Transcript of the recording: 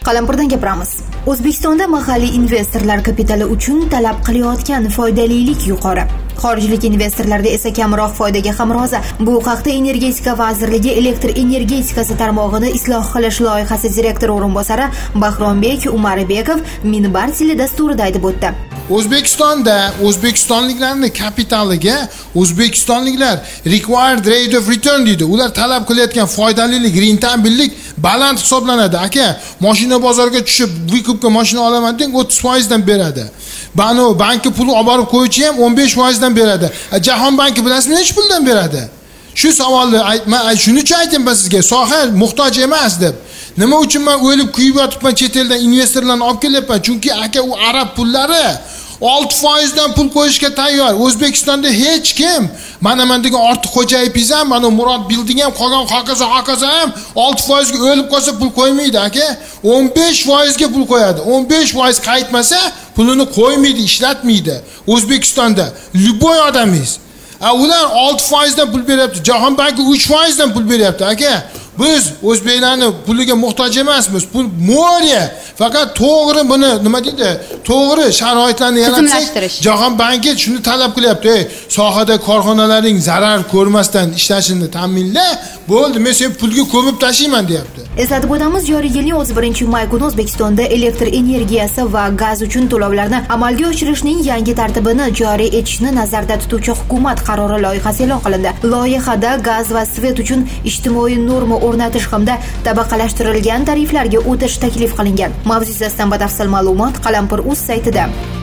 Qalampirdan gapiramiz. O'zbekistonda mahalliy investorlar kapitali uchun talab qilayotgan foydalilik yuqori. Xorijlik investorlarda esa kamroq foydaga ham rozi. Bu haqda Energetika vazirligi elektr energetikasi tarmog'ini isloh qilish loyihasi direktori o'rinbosari Bahrombek Umarbekov Minbar teledasturida aytib o'tdi. O'zbekistonda o'zbekistonliklarning kapitaliga o'zbekistonliklar required rate of return deydi. Ular talab qilayotgan foydalilik, rentabillik baland hisoblanadi. Aka, mashina bozorga tushib, vykupga mashina olaman deng 30% dan beradi. Bano banki pul olib borib qo'ychi ham 15% dan beradi. Jahon banki bilasizmi, nech puldan beradi? Shu savolni men shuning uchun aytaman sizga, soha muhtoj emas deb. Nima uchun men o'lib kuyib yotibman, chet eldan investorlarni olib kelyapman? Chunki aka u arab pullari 6% dan pul qo'yishga tayyor. O'zbekistonda hech kim mana degan ortiq xo'jayibingiz ham, mana Murod Building ham, qolgan hokazo ham 6% ga o'lib qolsa pul qo'ymaydi aka. 15% ga pul qo'yadi. 15% qaytmasa pulini qo'ymaydi, ishlatmaydi. O'zbekistonda любой odamingiz. Ular 6% dan pul beryapti. Jahon banki 3% dan pul beryapti aka. Biz o'zbeklarning puliga muhtoj emasmiz. Pul mo'riya. Faqat to'g'ri buni nima deydi? To'g'ri sharoitlarni yaratsak, Jahon banki shuni talab qilyapti. Sohada korxonalaring zarar ko'rmasdan ishlashini ta'minla. Bo'ldi, men sen pulga ko'mib tashlayman deyapti. Eslatib o'tamiz, joriy yilning 31-may kuni O'zbekistonda elektr energiyasi va gaz uchun to'lovlarni amalga oshirishning yangi tartibini joriy etishni nazarda tutuvchi hukumat qarori loyihasi e'lon qilindi. Loyihada gaz va svet uchun ijtimoiy norma o'rnatish hamda tabaqalashtirilgan tariflarga o'tish taklif qilingan. Mavzu yuzasidan batafsil ma'lumot Qalampir.uz saytida.